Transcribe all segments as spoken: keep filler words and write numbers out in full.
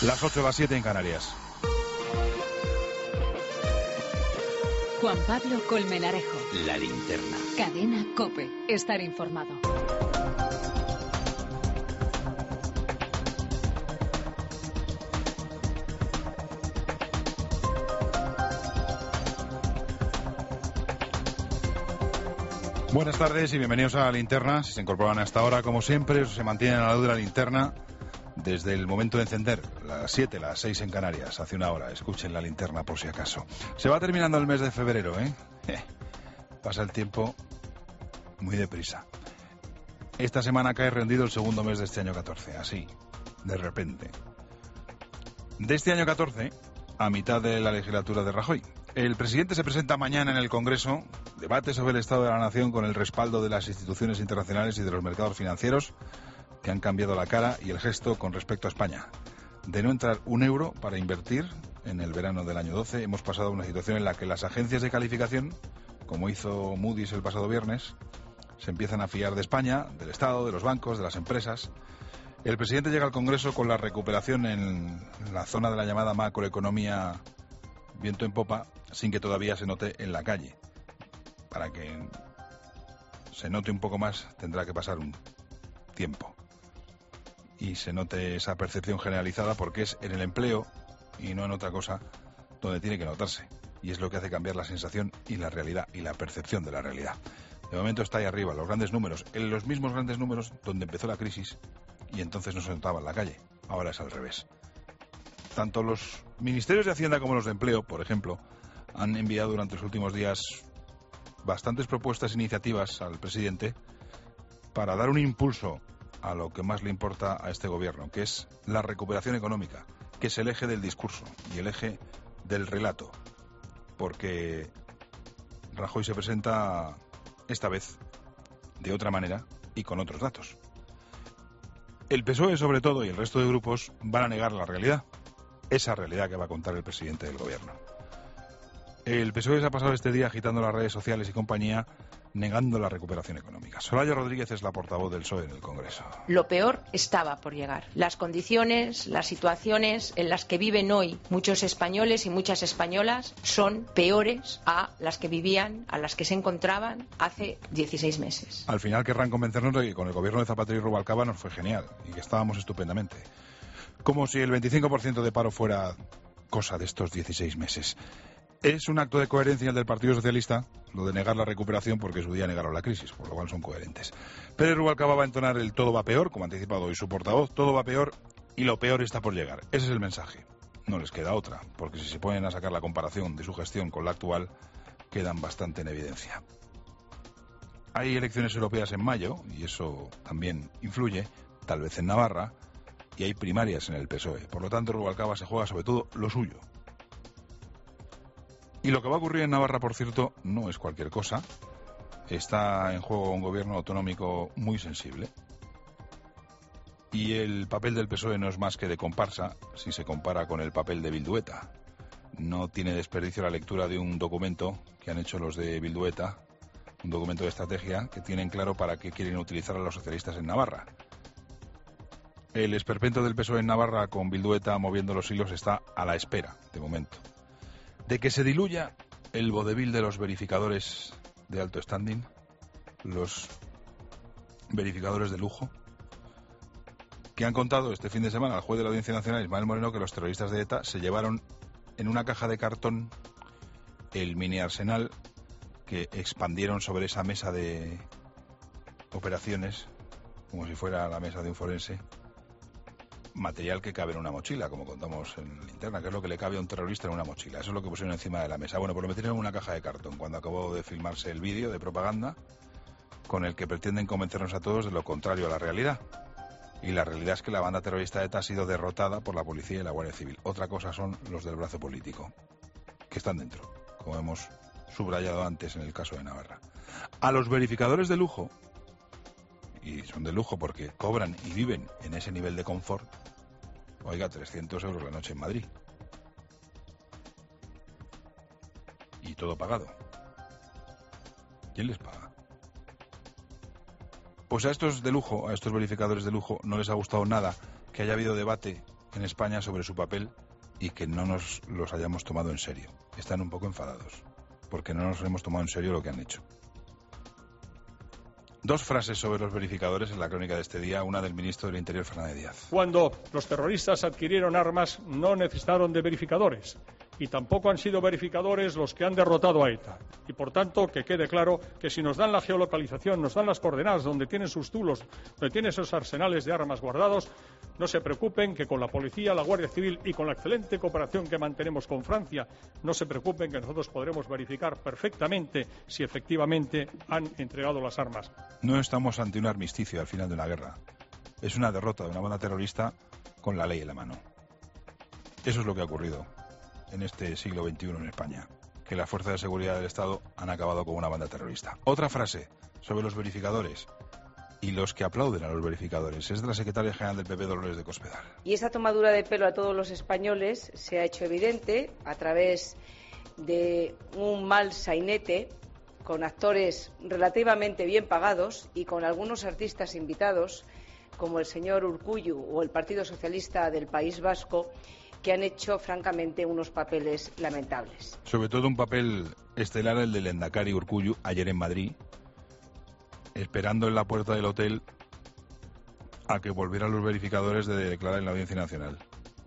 Las ocho, las siete en Canarias. Juan Pablo Colmenarejo. La Linterna. Cadena COPE. Estar informado. Buenas tardes y bienvenidos a La Linterna. Si se incorporan hasta ahora, como siempre, se mantienen a la luz de la linterna desde el momento de encender, las siete, las seis en Canarias, hace una hora. Escuchen La Linterna por si acaso. Se va terminando el mes de febrero, ¿eh? eh pasa el tiempo muy deprisa. Esta semana cae rendido el segundo mes de este año catorce, así, de repente. De este año catorce, a mitad de la legislatura de Rajoy. El presidente se presenta mañana en el Congreso, debate sobre el Estado de la Nación con el respaldo de las instituciones internacionales y de los mercados financieros que han cambiado la cara y el gesto con respecto a España. De no entrar un euro para invertir en el verano del año doce, hemos pasado a una situación en la que las agencias de calificación, como hizo Moody's el pasado viernes, se empiezan a fiar de España, del Estado, de los bancos, de las empresas. El presidente llega al Congreso con la recuperación en la zona de la llamada macroeconomía viento en popa, sin que todavía se note en la calle. Para que se note un poco más tendrá que pasar un tiempo y se note esa percepción generalizada, porque es en el empleo y no en otra cosa donde tiene que notarse, y es lo que hace cambiar la sensación y la realidad y la percepción de la realidad. De momento está ahí arriba, los grandes números, en los mismos grandes números donde empezó la crisis y entonces no se notaba en la calle. Ahora es al revés. Tanto los ministerios de Hacienda como los de Empleo, por ejemplo, han enviado durante los últimos días bastantes propuestas e iniciativas al presidente para dar un impulso a lo que más le importa a este gobierno, que es la recuperación económica, que es el eje del discurso y el eje del relato, porque Rajoy se presenta esta vez de otra manera y con otros datos. El P S O E, sobre todo, y el resto de grupos van a negar la realidad, esa realidad que va a contar el presidente del gobierno. El P S O E se ha pasado este día agitando las redes sociales y compañía, negando la recuperación económica. Soraya Rodríguez es la portavoz del P S O E en el Congreso. Lo peor estaba por llegar. Las condiciones, las situaciones en las que viven hoy muchos españoles y muchas españolas son peores a las que vivían, a las que se encontraban hace dieciséis meses. Al final querrán convencernos de que con el gobierno de Zapatero y Rubalcaba nos fue genial y que estábamos estupendamente. Como si el veinticinco por ciento de paro fuera cosa de estos dieciséis meses. Es un acto de coherencia el del Partido Socialista, lo de negar la recuperación, porque su día negaron la crisis, por lo cual son coherentes. Pérez Rubalcaba va a entonar el todo va peor, como ha anticipado hoy su portavoz, todo va peor y lo peor está por llegar. Ese es el mensaje. No les queda otra, porque si se ponen a sacar la comparación de su gestión con la actual, quedan bastante en evidencia. Hay elecciones europeas en mayo, y eso también influye, tal vez en Navarra, y hay primarias en el P S O E. Por lo tanto, Rubalcaba se juega sobre todo lo suyo. Y lo que va a ocurrir en Navarra, por cierto, no es cualquier cosa. Está en juego un gobierno autonómico muy sensible. Y el papel del P S O E no es más que de comparsa si se compara con el papel de Bildueta. No tiene desperdicio la lectura de un documento que han hecho los de Bildueta, un documento de estrategia que tienen claro para qué quieren utilizar a los socialistas en Navarra. El esperpento del P S O E en Navarra con Bildueta moviendo los hilos está a la espera, de momento, de que se diluya el vodevil de los verificadores de alto standing, los verificadores de lujo, que han contado este fin de semana al juez de la Audiencia Nacional, Ismael Moreno, que los terroristas de ETA se llevaron en una caja de cartón el mini arsenal que expandieron sobre esa mesa de operaciones, como si fuera la mesa de un forense, material que cabe en una mochila, como contamos en la linterna, que es lo que le cabe a un terrorista en una mochila. Eso es lo que pusieron encima de la mesa. Bueno, pues lo metieron en una caja de cartón cuando acabó de filmarse el vídeo de propaganda con el que pretenden convencernos a todos de lo contrario a la realidad. Y la realidad es que la banda terrorista ETA ha sido derrotada por la policía y la Guardia Civil. Otra cosa son los del brazo político, que están dentro, como hemos subrayado antes en el caso de Navarra. A los verificadores de lujo, y son de lujo porque cobran y viven en ese nivel de confort, oiga, trescientos euros la noche en Madrid. Y todo pagado. ¿Quién les paga? Pues a estos de lujo, a estos verificadores de lujo, no les ha gustado nada que haya habido debate en España sobre su papel y que no nos los hayamos tomado en serio. Están un poco enfadados porque no nos hemos tomado en serio lo que han hecho. Dos frases sobre los verificadores en la crónica de este día, una del ministro del Interior, Fernández Díaz. Cuando los terroristas adquirieron armas, no necesitaron de verificadores. Y tampoco han sido verificadores los que han derrotado a ETA. Y por tanto, que quede claro que si nos dan la geolocalización, nos dan las coordenadas donde tienen sus zulos, donde tienen esos arsenales de armas guardados, no se preocupen que con la policía, la Guardia Civil y con la excelente cooperación que mantenemos con Francia, no se preocupen que nosotros podremos verificar perfectamente si efectivamente han entregado las armas. No estamos ante un armisticio al final de una guerra. Es una derrota de una banda terrorista con la ley en la mano. Eso es lo que ha ocurrido en este siglo veintiuno en España, que las fuerzas de seguridad del Estado han acabado con una banda terrorista. Otra frase sobre los verificadores y los que aplauden a los verificadores es de la secretaria general del P P, Dolores de Cospedal. Y esta tomadura de pelo a todos los españoles se ha hecho evidente a través de un mal sainete con actores relativamente bien pagados y con algunos artistas invitados como el señor Urkullu o el Partido Socialista del País Vasco, que han hecho francamente unos papeles lamentables. Sobre todo un papel estelar el del Lehendakari Urkullu ayer en Madrid, esperando en la puerta del hotel a que volvieran los verificadores de declarar en la Audiencia Nacional.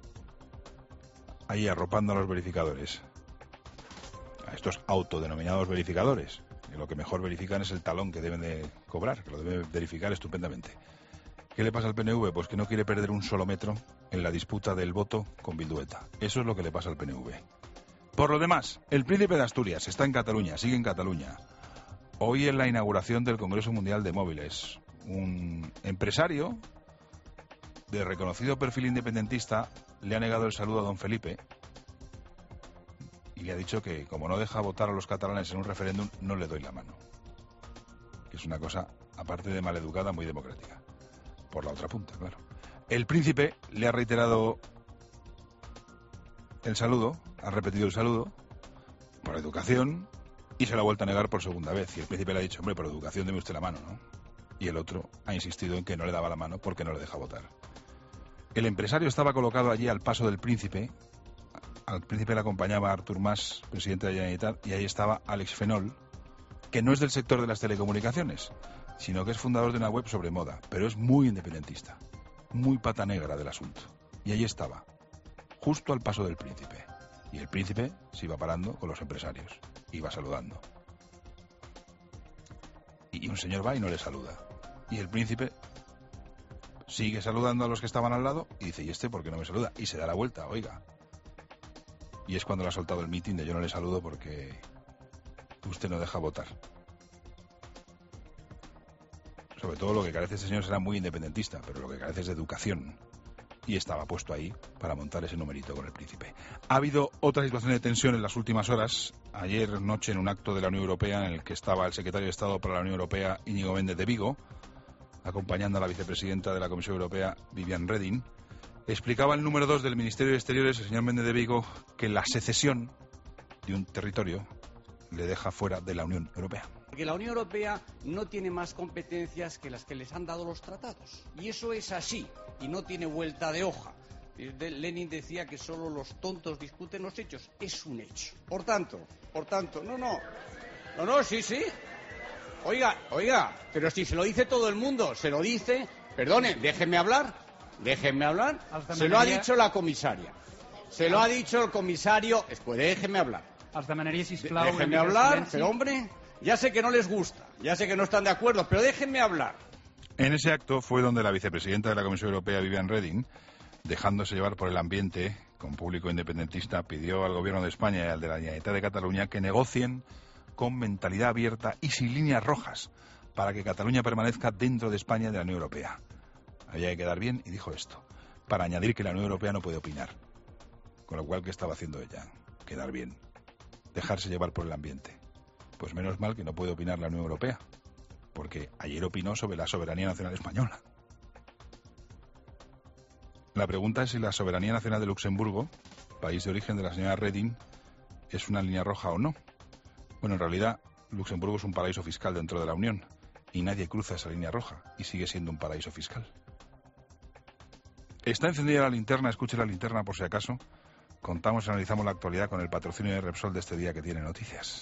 Ahí arropando a los verificadores, a estos autodenominados verificadores, que lo que mejor verifican es el talón que deben de cobrar, que lo deben verificar estupendamente. ¿Qué le pasa al P N V? Pues que no quiere perder un solo metro en la disputa del voto con Bildueta. Eso es lo que le pasa al P N V. Por lo demás, el príncipe de Asturias está en Cataluña, sigue en Cataluña. Hoy en la inauguración del Congreso Mundial de Móviles, un empresario de reconocido perfil independentista le ha negado el saludo a don Felipe y le ha dicho que como no deja votar a los catalanes en un referéndum, no le doy la mano. Que es una cosa, aparte de maleducada, muy democrática. Por la otra punta, claro. El príncipe le ha reiterado el saludo, ha repetido el saludo, por educación, y se lo ha vuelto a negar por segunda vez. Y el príncipe le ha dicho, hombre, por educación deme usted la mano, ¿no? Y el otro ha insistido en que no le daba la mano porque no le deja votar. El empresario estaba colocado allí al paso del príncipe. Al príncipe le acompañaba Artur Mas, presidente de la Generalitat, y ahí estaba Alex Fenol, que no es del sector de las telecomunicaciones, sino que es fundador de una web sobre moda, pero es muy independentista, muy pata negra del asunto. Y ahí estaba, justo al paso del príncipe. Y el príncipe se iba parando con los empresarios, iba saludando. Y un señor va y no le saluda. Y el príncipe sigue saludando a los que estaban al lado y dice, ¿y este por qué no me saluda? Y se da la vuelta, oiga. Y es cuando le ha soltado el mitin de yo no le saludo porque usted no deja votar. Sobre todo lo que carece este señor será muy independentista, pero lo que carece es de educación. Y estaba puesto ahí para montar ese numerito con el príncipe. Ha habido otra situación de tensión en las últimas horas. Ayer noche en un acto de la Unión Europea en el que estaba el secretario de Estado para la Unión Europea, Íñigo Méndez de Vigo, acompañando a la vicepresidenta de la Comisión Europea, Viviane Reding, explicaba el número dos del Ministerio de Exteriores, el señor Méndez de Vigo, que la secesión de un territorio le deja fuera de la Unión Europea. Porque la Unión Europea no tiene más competencias que las que les han dado los tratados. Y eso es así, y no tiene vuelta de hoja. Lenin decía que solo los tontos discuten los hechos. Es un hecho. Por tanto, por tanto, no, no, no, no, sí, sí. Oiga, oiga, pero si se lo dice todo el mundo, se lo dice, perdone, déjenme hablar, déjenme hablar. Se lo ha dicho la comisaria, se lo ha dicho el comisario, después déjenme hablar. Déjenme hablar, pero hombre, ya sé que no les gusta, ya sé que no están de acuerdo, pero déjenme hablar. En ese acto fue donde la vicepresidenta de la Comisión Europea, Viviane Reding, dejándose llevar por el ambiente, con público independentista, pidió al Gobierno de España y al de la Generalitat de Cataluña que negocien con mentalidad abierta y sin líneas rojas para que Cataluña permanezca dentro de España y de la Unión Europea. Había que quedar bien y dijo esto, para añadir que la Unión Europea no puede opinar. Con lo cual, ¿qué estaba haciendo ella? Quedar bien, dejarse llevar por el ambiente. Pues menos mal que no puede opinar la Unión Europea, porque ayer opinó sobre la soberanía nacional española. La pregunta es si la soberanía nacional de Luxemburgo, país de origen de la señora Reding, es una línea roja o no. Bueno, en realidad, Luxemburgo es un paraíso fiscal dentro de la Unión y nadie cruza esa línea roja y sigue siendo un paraíso fiscal. Está encendida la linterna, escuche la linterna por si acaso. Contamos y analizamos la actualidad con el patrocinio de Repsol de este día que tiene noticias.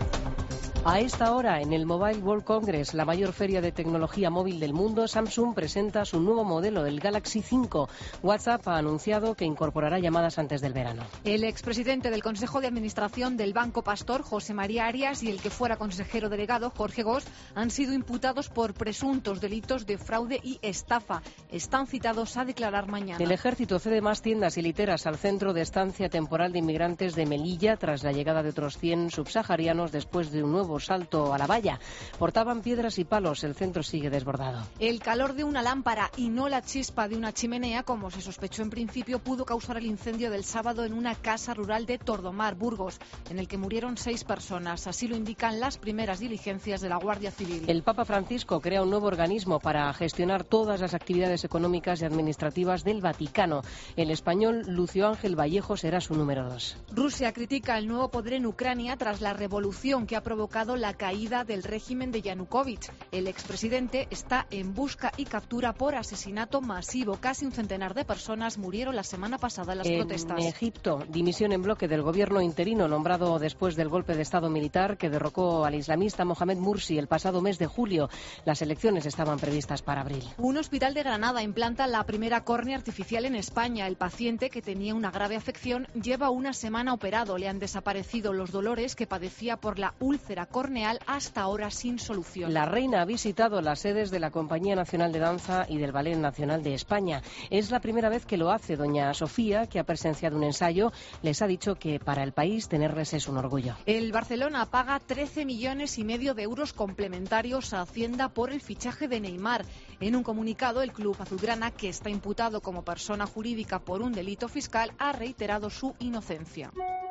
A esta hora, en el Mobile World Congress, la mayor feria de tecnología móvil del mundo, Samsung presenta su nuevo modelo, el Galaxy cinco. WhatsApp ha anunciado que incorporará llamadas antes del verano. El expresidente del Consejo de Administración del Banco Pastor, José María Arias, y el que fuera consejero delegado, Jorge Gos, han sido imputados por presuntos delitos de fraude y estafa. Están citados a declarar mañana. El ejército cede más tiendas y literas al centro de estancia temporal de inmigrantes de Melilla tras la llegada de otros cien subsaharianos después de un nuevo salto a la valla. Portaban piedras y palos, el centro sigue desbordado. El calor de una lámpara y no la chispa de una chimenea, como se sospechó en principio, pudo causar el incendio del sábado en una casa rural de Tordomar, Burgos, en el que murieron seis personas. Así lo indican las primeras diligencias de la Guardia Civil. El Papa Francisco crea un nuevo organismo para gestionar todas las actividades económicas y administrativas del Vaticano. El español Lucio Ángel Vallejo será su número dos. Rusia critica el nuevo poder en Ucrania tras la revolución que ha provocado la caída del régimen de Yanukovych. El expresidente está en busca y captura por asesinato masivo. Casi un centenar de personas murieron la semana pasada en las en protestas. En Egipto, dimisión en bloque del gobierno interino nombrado después del golpe de Estado militar que derrocó al islamista Mohamed Mursi el pasado mes de julio. Las elecciones estaban previstas para abril. Un hospital de Granada implanta la primera córnea artificial en España. El paciente, que tenía una grave afección, lleva una semana operado. Le han desaparecido los dolores que padecía por la úlcera corneal, hasta ahora sin solución. La reina ha visitado las sedes de la Compañía Nacional de Danza y del Ballet Nacional de España. Es la primera vez que lo hace. Doña Sofía, que ha presenciado un ensayo, les ha dicho que para el país tenerles es un orgullo. El Barcelona paga trece millones y medio de euros complementarios a Hacienda por el fichaje de Neymar. En un comunicado, el club azulgrana, que está imputado como persona jurídica por un delito fiscal, ha reiterado su inocencia.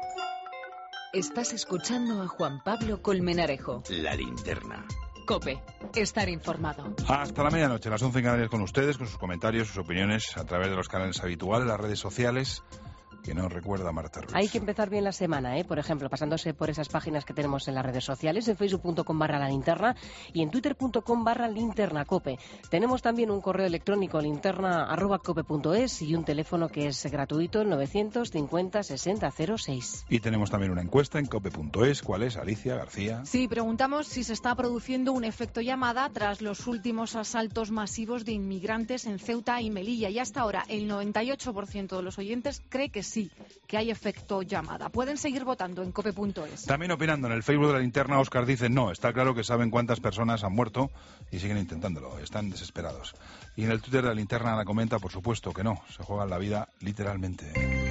Estás escuchando a Juan Pablo Colmenarejo. La linterna. COPE. Estar informado. Hasta la medianoche, las once en Canarias con ustedes, con sus comentarios, sus opiniones, a través de los canales habituales, las redes sociales, que nos recuerda Marta Ruiz. Hay que empezar bien la semana, ¿eh? Por ejemplo, pasándose por esas páginas que tenemos en las redes sociales, en facebook punto com barra la linterna y en twitter punto com barra linterna cope. Tenemos también un correo electrónico, linterna arroba cope punto es, y un teléfono que es gratuito, el novecientos cincuenta sesenta cero seis. Y tenemos también una encuesta en cope punto es. ¿Cuál es, Alicia García? Sí, preguntamos si se está produciendo un efecto llamada tras los últimos asaltos masivos de inmigrantes en Ceuta y Melilla. Y hasta ahora el noventa y ocho por ciento de los oyentes cree que sí. Sí, que hay efecto llamada. Pueden seguir votando en cope punto es. También opinando en el Facebook de la linterna, Óscar dice no, está claro que saben cuántas personas han muerto y siguen intentándolo, están desesperados. Y en el Twitter de la linterna Ana comenta, por supuesto que no, se juegan la vida literalmente.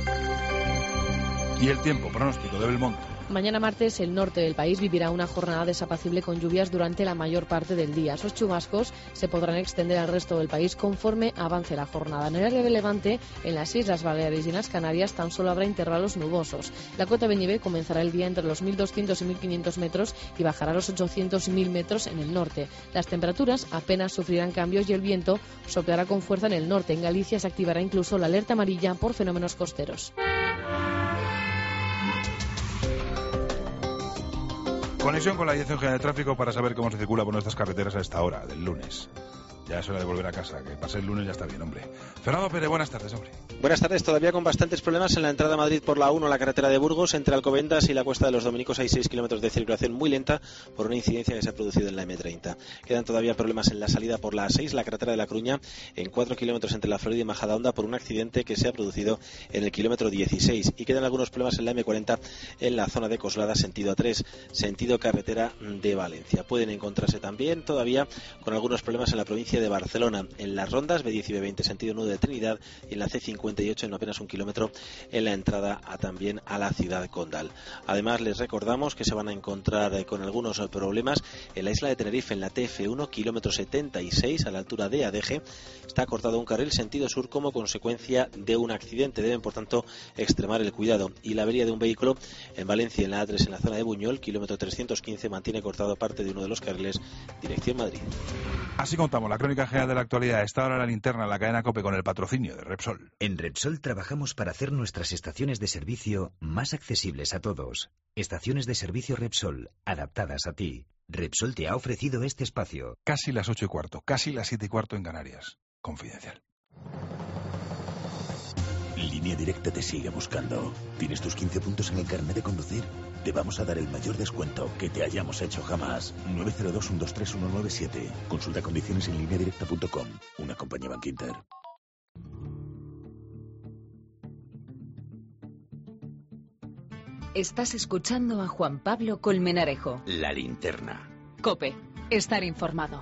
Y el tiempo, pronóstico de Belmonte. Mañana martes el norte del país vivirá una jornada desapacible con lluvias durante la mayor parte del día. Esos chubascos se podrán extender al resto del país conforme avance la jornada. En el área de Levante, en las Islas Baleares y en las Canarias tan solo habrá intervalos nubosos. La cota de nieve comenzará el día entre los mil doscientos y mil quinientos metros y bajará a los ochocientos y mil metros en el norte. Las temperaturas apenas sufrirán cambios y el viento soplará con fuerza en el norte. En Galicia se activará incluso la alerta amarilla por fenómenos costeros. Conexión con la Dirección General de Tráfico para saber cómo se circula por nuestras carreteras a esta hora del lunes. Ya es hora de volver a casa, que pase el lunes ya está bien, hombre. Fernando Pérez, buenas tardes, hombre. Buenas tardes, todavía con bastantes problemas en la entrada a Madrid por la uno, la carretera de Burgos, entre Alcobendas y la Cuesta de los Dominicos hay seis kilómetros de circulación muy lenta por una incidencia que se ha producido en la eme treinta. Quedan todavía problemas en la salida por la A seis, la carretera de La Coruña, en cuatro kilómetros entre La Florida y Majadahonda por un accidente que se ha producido en el kilómetro dieciséis. Y quedan algunos problemas en la eme cuarenta en la zona de Coslada, sentido A tres, sentido carretera de Valencia. Pueden encontrarse también todavía con algunos problemas en la provincia de Barcelona, en las rondas be diez y be veinte sentido nudo de Trinidad y en la ce cincuenta y ocho en apenas un kilómetro en la entrada a, también a la ciudad condal. Además les recordamos que se van a encontrar eh, con algunos eh, problemas en la isla de Tenerife, en la te efe uno, kilómetro setenta y seis a la altura de Adeje. Está cortado un carril sentido sur como consecuencia de un accidente. Deben por tanto extremar el cuidado. Y la avería de un vehículo en Valencia, en la A tres, en la zona de Buñol, kilómetro trescientos quince, mantiene cortado parte de uno de los carriles dirección Madrid. Así contamos la crónica general de la actualidad. Está ahora la linterna, la cadena COPE, con el patrocinio de Repsol. En Repsol trabajamos para hacer nuestras estaciones de servicio más accesibles a todos. Estaciones de servicio Repsol, adaptadas a ti. Repsol te ha ofrecido este espacio. Casi las ocho y cuarto, casi las siete y cuarto en Canarias. Confidencial. Línea Directa te sigue buscando. ¿Tienes tus quince puntos en el carnet de conducir? Te vamos a dar el mayor descuento que te hayamos hecho jamás. nueve cero dos, uno dos tres, uno nueve siete. Consulta condiciones en línea directa punto com. Una compañía Bankinter. Estás escuchando a Juan Pablo Colmenarejo. La Linterna. COPE. Estar informado.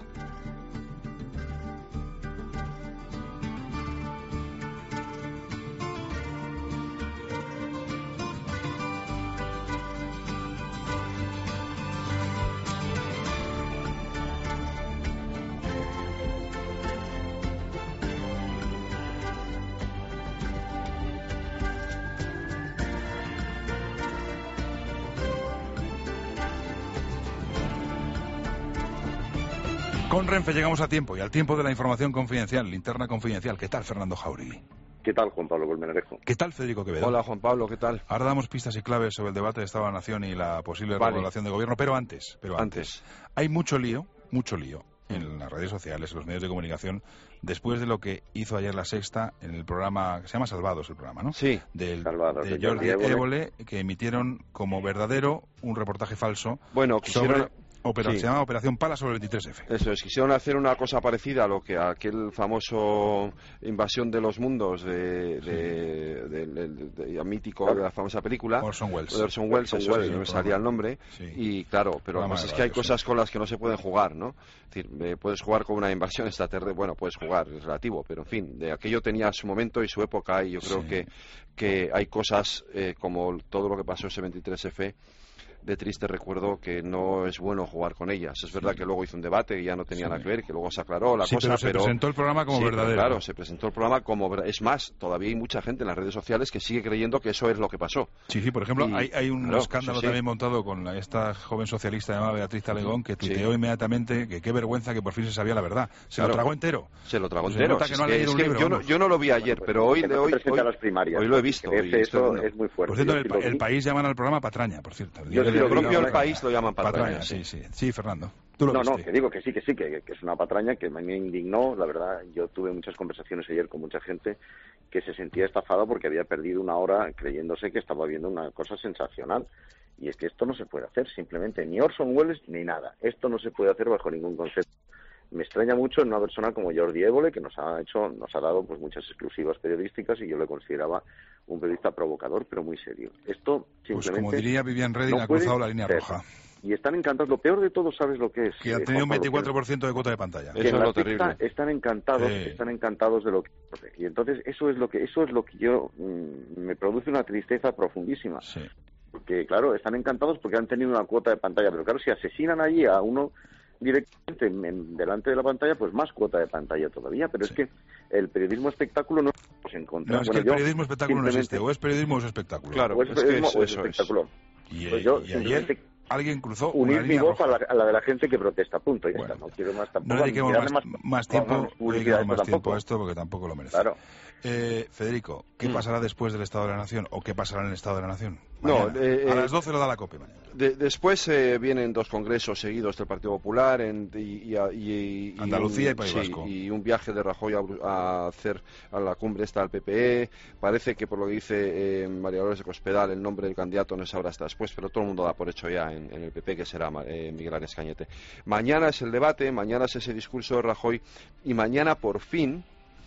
Con Renfe llegamos a tiempo y al tiempo de la información confidencial, linterna confidencial. ¿Qué tal, Fernando Jauregui? ¿Qué tal, Juan Pablo Colmenarejo? ¿Qué tal, Federico Quevedo? Hola, Juan Pablo, ¿qué tal? Ahora damos pistas y claves sobre el debate de Estado de la Nación y la posible Vale. remodelación de gobierno, pero antes, pero antes. Antes. Hay mucho lío, mucho lío en las redes sociales, en los medios de comunicación, después de lo que hizo ayer La Sexta en el programa, que se llama Salvados el programa, ¿no? Sí. Del, Salvados, de de Jordi Jordi Évole. Évole, que emitieron como verdadero un reportaje falso Bueno, sobre quisieron... opera- sí. se llama Operación Pala sobre el veintitrés efe. Eso es, quisieron hacer una cosa parecida a lo que aquel famoso invasión de los mundos de, de, de- de- de- de- mítico Claro. de la famosa película Orson Welles. de Orson Welles, Orson eso Welles, es, no me el salía programa. el nombre. Sí. Y claro, pero lo que Programa pasa de es que hay radio, cosas sí. con las que no se pueden jugar, ¿no? Es decir, eh, puedes jugar con una invasión extraterrestre, bueno, puedes jugar, es relativo, pero en fin, de aquello tenía su momento y su época, y yo creo Sí. que, que hay cosas eh, como todo lo que pasó ese veintitrés efe de triste recuerdo, que no es bueno jugar con ellas. Es verdad que luego hizo un debate y ya no tenía Sí. nada que ver, que luego se aclaró la Sí, cosa, pero se presentó el programa como Sí, pero verdadero. Claro, se presentó el programa como ver- es más, todavía hay mucha gente en las redes sociales que sigue creyendo que eso es lo que pasó. Sí, sí, por ejemplo, Y- hay, hay un claro, escándalo sí, sí. también montado con la- esta joven socialista llamada Beatriz Talegón, que Sí. tuiteó inmediatamente que qué vergüenza que por fin se sabía la verdad. Se Claro. lo tragó entero. Se lo tragó Se entero. nota Si que es no ha que- leído es un que libro, yo, no, vamos. yo no lo vi ayer, Bueno, pero pues, hoy, que no se hoy, presenta hoy, a las primarias, hoy lo he porque visto. de y ese es eso tremendo. es muy fuerte. Por cierto, Yo el, sí pa- lo el vi. país llaman al programa Patraña, por cierto. Yo diario sí de lo El vi, propio no, El no, País lo llaman patraña. sí, sí. Sí, Fernando. Tú lo No, no, viste. que digo que sí, que sí, que, que es una patraña que me indignó. La verdad, yo tuve muchas conversaciones ayer con mucha gente que se sentía estafada porque había perdido una hora creyéndose que estaba viendo una cosa sensacional. Y es que esto no se puede hacer, simplemente, ni Orson Welles ni nada. Esto no se puede hacer bajo ningún concepto. Me extraña mucho en una persona como Jordi Évole, que nos ha hecho, nos ha dado pues muchas exclusivas periodísticas, y yo le consideraba un periodista provocador, pero muy serio. Esto Pues simplemente como diría Vivian Reding, no ha cruzado puede la línea ser. roja. Y están encantados. Lo peor de todo, ¿sabes lo que es? Que han eh, tenido un Juan Pablo? veinticuatro por ciento de cuota de pantalla. Que Eso en es la lo Sexta terrible. están encantados, Sí. están encantados de lo que ocurre. Y entonces eso es lo que eso es lo que yo mm, me produce una tristeza profundísima. Sí. Porque claro, están encantados porque han tenido una cuota de pantalla, pero claro, si asesinan allí a uno directamente en, en- delante de la pantalla, pues más cuota de pantalla todavía. Pero Sí. es que el periodismo espectáculo no lo podemos encontrar. No, es Bueno, que el yo periodismo espectáculo no simplemente- existe. O es periodismo o es espectáculo. Claro, o es es que periodismo es- o es eso es. espectáculo. Y, Pues yo y ayer simplemente alguien cruzó una unir mi línea voz a roja. la, a la de la gente que protesta, punto, ya Bueno, está, no quiero más No tampoco. dediquemos ni darle más, más tiempo, más no publicidad dediquemos a más esto tiempo tampoco. a esto porque tampoco lo merece. Claro. Eh, Federico, ¿qué Mm. pasará después del Estado de la Nación? ¿O qué pasará en el Estado de la Nación? No, Mañana. eh, a eh, las doce lo da la COPE mañana. De- después eh, vienen dos congresos seguidos del Partido Popular en, y, y- y- y Andalucía un, y País sí, Vasco. y un viaje de Rajoy a, Bru- a hacer a la cumbre esta al P P E. Parece que por lo que dice eh, María Dolores de Cospedal, el nombre del candidato no se sabrá hasta después, pero todo el mundo da por hecho ya en, en el P P que será eh, Miguel Arias Cañete. Mañana es el debate, mañana es ese discurso de Rajoy, y mañana por fin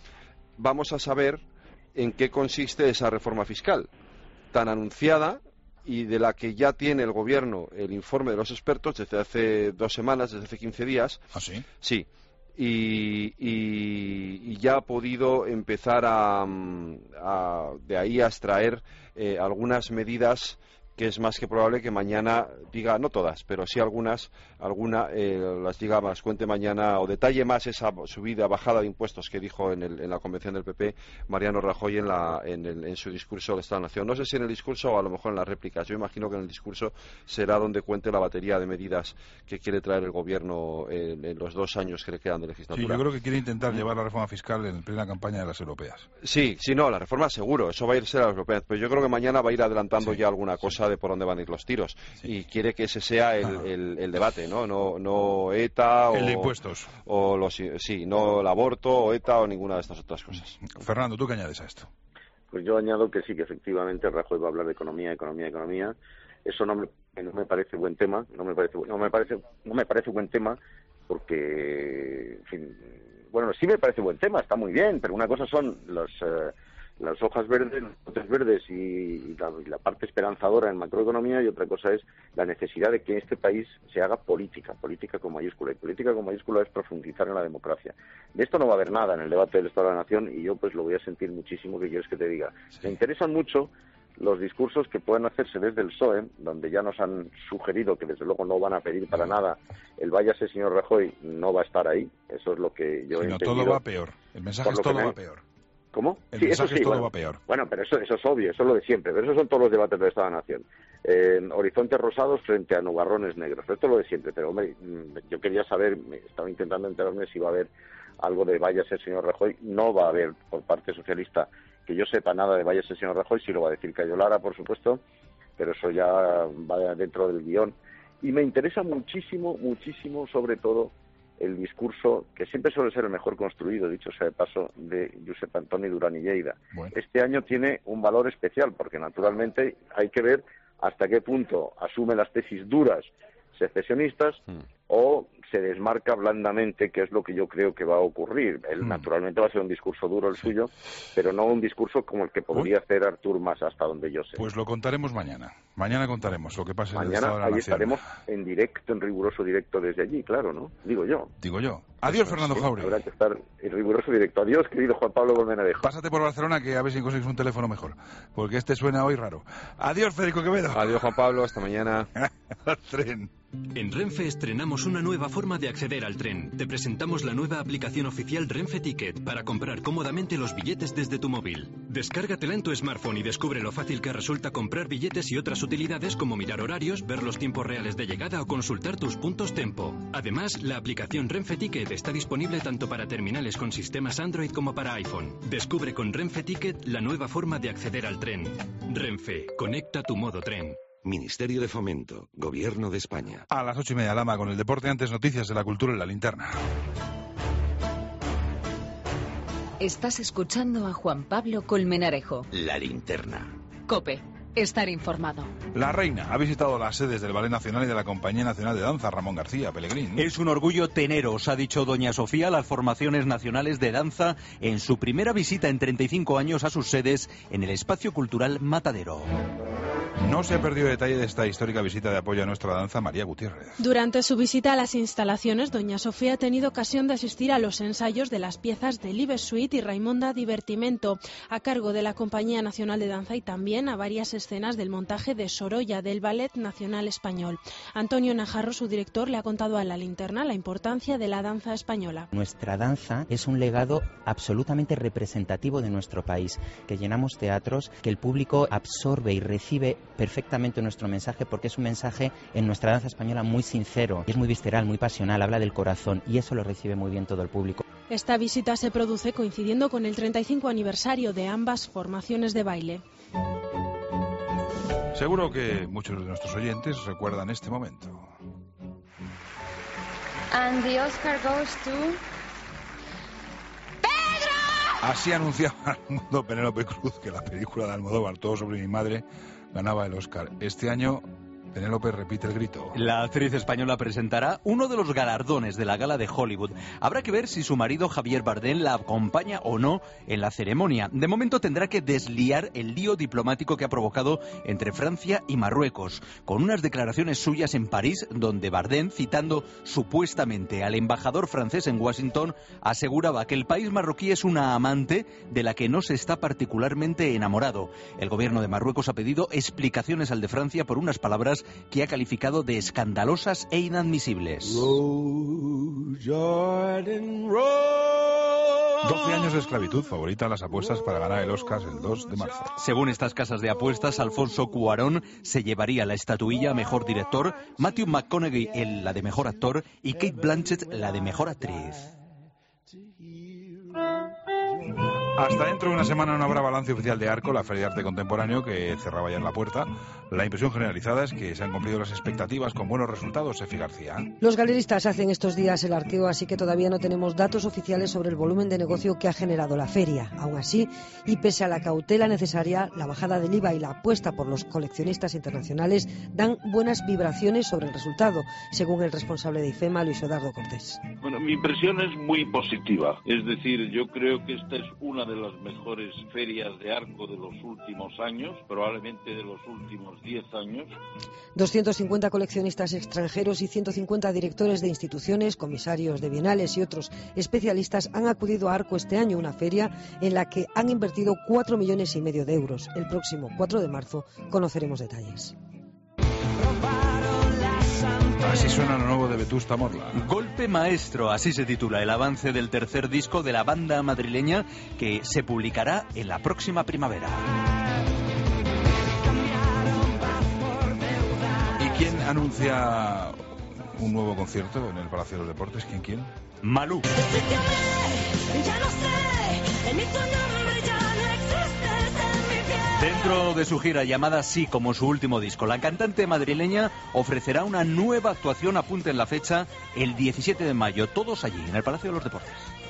vamos a saber en qué consiste esa reforma fiscal tan anunciada y de la que ya tiene el gobierno el informe de los expertos desde hace dos semanas, desde hace quince días. ¿Ah, sí? Sí. Y, y- y ya ha podido empezar a, mm, a- de ahí a extraer eh, algunas medidas que es más que probable que mañana diga, no todas, pero sí algunas, alguna eh, las diga más, cuente mañana o detalle más esa subida, bajada de impuestos que dijo en, el- en la convención del P P Mariano Rajoy en, la, en, el- en su discurso del Estado de la Nación. No sé si en el discurso o a lo mejor en las réplicas. Yo imagino que en el discurso será donde cuente la batería de medidas que quiere traer el gobierno en, en los dos años que le quedan de Sí, legislatura. yo creo que quiere intentar llevar la reforma fiscal en plena campaña de las europeas. Sí, sí, no, la reforma seguro, eso va a irse a las europeas, pero yo creo que mañana va a ir adelantando Sí, ya alguna cosa de por dónde van a ir los tiros, Sí. y quiere que ese sea el, Ah. el- el debate, ¿no? No, no ETA o... El de impuestos. O los, sí, no el aborto o ETA o ninguna de estas otras cosas. Fernando, ¿tú qué añades a esto? Pues yo añado que sí, que efectivamente Rajoy va a hablar de economía, economía, economía. Eso no me, no me parece buen tema, no me parece, no me parece, no me parece buen tema porque, en fin, bueno, sí me parece buen tema, está muy bien, pero una cosa son los, eh, las hojas verdes, los brotes verdes y, y, la, y la parte esperanzadora en macroeconomía, y otra cosa es la necesidad de que en este país se haga política, política con mayúscula, y política con mayúscula es profundizar en la democracia. De esto no va a haber nada en el debate del Estado de la Nación, y yo pues lo voy a sentir muchísimo, que quieres que te diga. Sí. Me interesan mucho los discursos que pueden hacerse desde el P S O E, donde ya nos han sugerido que desde luego no van a pedir para nada el váyase señor Rajoy, no va a estar ahí, eso es lo que yo he entendido. Todo va peor, el mensaje es todo va peor. ¿Cómo? El sí, mensaje eso sí, es todo bueno, va peor. Bueno, pero eso, eso es obvio, eso es lo de siempre, pero esos son todos los debates del Estado de la Nación. Eh, horizontes rosados frente a nubarrones negros, esto es lo de siempre, pero hombre, yo quería saber, estaba intentando enterarme si va a haber algo de váyase señor Rajoy, no va a haber por parte socialista que yo sepa nada de váyase señor Rajoy, sí lo va a decir Cayo Lara, por supuesto, pero eso ya va dentro del guión. Y me interesa muchísimo, muchísimo, sobre todo, el discurso, que siempre suele ser el mejor construido, dicho sea de paso, de Josep Antoni Duran i Lleida. Bueno. Este año tiene un valor especial, porque naturalmente hay que ver hasta qué punto asume las tesis duras secesionistas mm. o se desmarca blandamente, que es lo que yo creo que va a ocurrir. Él mm. naturalmente va a ser un discurso duro el sí. suyo, pero no un discurso como el que podría Uy. hacer Artur Mas, hasta donde yo sé. Pues lo contaremos mañana. Mañana contaremos lo que pasa en el Mañana Estado de la ahí Nación. Estaremos en directo, en riguroso directo desde allí, claro, ¿no? Digo yo. Digo yo. Adiós, Eso, Fernando sí, Jauregui. Habrá que estar en riguroso directo. Adiós, querido Juan Pablo Colmenarejo. Pásate por Barcelona, que a ver si consigues un teléfono mejor, porque este suena hoy raro. Adiós, Federico Quevedo. Adiós, Juan Pablo, hasta mañana. Al tren. En Renfe estrenamos una nueva forma de acceder al tren. Te presentamos la nueva aplicación oficial Renfe Ticket para comprar cómodamente los billetes desde tu móvil. Descárgatela en tu smartphone y descubre lo fácil que resulta comprar billetes y otras utilidades como mirar horarios, ver los tiempos reales de llegada o consultar tus puntos Tempo. Además, la aplicación Renfe Ticket está disponible tanto para terminales con sistemas Android como para iPhone. Descubre con Renfe Ticket la nueva forma de acceder al tren. Renfe, conecta tu modo tren. Ministerio de Fomento, Gobierno de España. A las ocho y media, Lama, con el deporte, antes noticias de la cultura en la linterna. Estás escuchando a Juan Pablo Colmenarejo. La linterna. COPE. Estar informado. La reina ha visitado las sedes del Ballet Nacional y de la Compañía Nacional de Danza, Ramón García Pellegrín. Es un orgullo teneros, ha dicho doña Sofía, las formaciones nacionales de danza en su primera visita en treinta y cinco años a sus sedes en el Espacio Cultural Matadero. No se ha perdido detalle de esta histórica visita de apoyo a nuestra danza María Gutiérrez. Durante su visita a las instalaciones, doña Sofía ha tenido ocasión de asistir a los ensayos de las piezas de Live Suite y Raimonda Divertimento, a cargo de la Compañía Nacional de Danza, y también a varias escenas del montaje de Sorolla, del Ballet Nacional Español. Antonio Najarro, su director, le ha contado a La Linterna la importancia de la danza española. Nuestra danza es un legado absolutamente representativo de nuestro país, que llenamos teatros, que el público absorbe y recibe perfectamente nuestro mensaje, porque es un mensaje en nuestra danza española muy sincero, es muy visceral, muy pasional, habla del corazón, y eso lo recibe muy bien todo el público. Esta visita se produce coincidiendo con el treinta y cinco aniversario de ambas formaciones de baile. Seguro que muchos de nuestros oyentes recuerdan este momento. And the Oscar goes to... Así anunciaba al mundo Penélope Cruz que la película de Almodóvar, Todo sobre mi madre, ganaba el Oscar. Este año Penélope repite el grito. La actriz española presentará uno de los galardones de la gala de Hollywood. Habrá que ver si su marido Javier Bardem la acompaña o no en la ceremonia. De momento tendrá que desliar el lío diplomático que ha provocado entre Francia y Marruecos, con unas declaraciones suyas en París, donde Bardem, citando supuestamente al embajador francés en Washington, aseguraba que el país marroquí es una amante de la que no se está particularmente enamorado. El gobierno de Marruecos ha pedido explicaciones al de Francia por unas palabras que ha calificado de escandalosas e inadmisibles. doce años de esclavitud favorita las apuestas para ganar el Oscar el dos de marzo. Según estas casas de apuestas, Alfonso Cuarón se llevaría la estatuilla a mejor director, Matthew McConaughey el, la de mejor actor y Cate Blanchett la de mejor actriz. Hasta dentro de una semana no habrá balance oficial de Arco, la Feria de Arte Contemporáneo, que cerraba ya en la puerta. La impresión generalizada es que se han cumplido las expectativas con buenos resultados, Efi García. Los galeristas hacen estos días el arqueo, así que todavía no tenemos datos oficiales sobre el volumen de negocio que ha generado la feria. Aún así, y pese a la cautela necesaria, la bajada del I V A y la apuesta por los coleccionistas internacionales dan buenas vibraciones sobre el resultado, según el responsable de IFEMA, Luis Eduardo Cortés. Bueno, mi impresión es muy positiva. Es decir, yo creo que esta es una de las mejores ferias de arco de los últimos años, probablemente de los últimos diez años. doscientos cincuenta coleccionistas extranjeros y ciento cincuenta directores de instituciones, comisarios de bienales y otros especialistas han acudido a Arco este año, una feria en la que han invertido cuatro millones y medio de euros. El próximo cuatro de marzo conoceremos detalles. Así suena lo nuevo de Vetusta Morla. Golpe maestro, así se titula el avance del tercer disco de la banda madrileña, que se publicará en la próxima primavera. ¿Y quién anuncia un nuevo concierto en el Palacio de los Deportes? ¿Quién, quién? Malú. Dentro de su gira llamada Sí como su último disco, la cantante madrileña ofrecerá una nueva actuación, apunten la fecha, el diecisiete de mayo, todos allí, en el Palacio de los Deportes.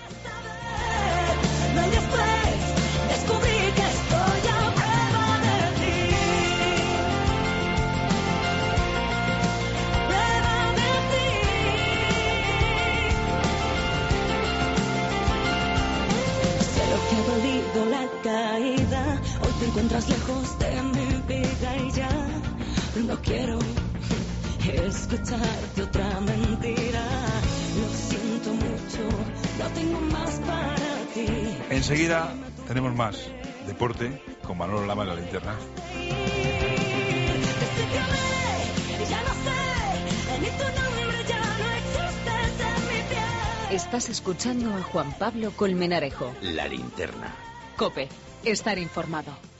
La caída, hoy te encuentras lejos de mi vida y ya no quiero escucharte otra mentira. Lo siento mucho, no tengo más para ti. Enseguida tenemos más deporte con Manolo Lama en la linterna. Estás escuchando a Juan Pablo Colmenarejo. La linterna. COPE. Estar informado.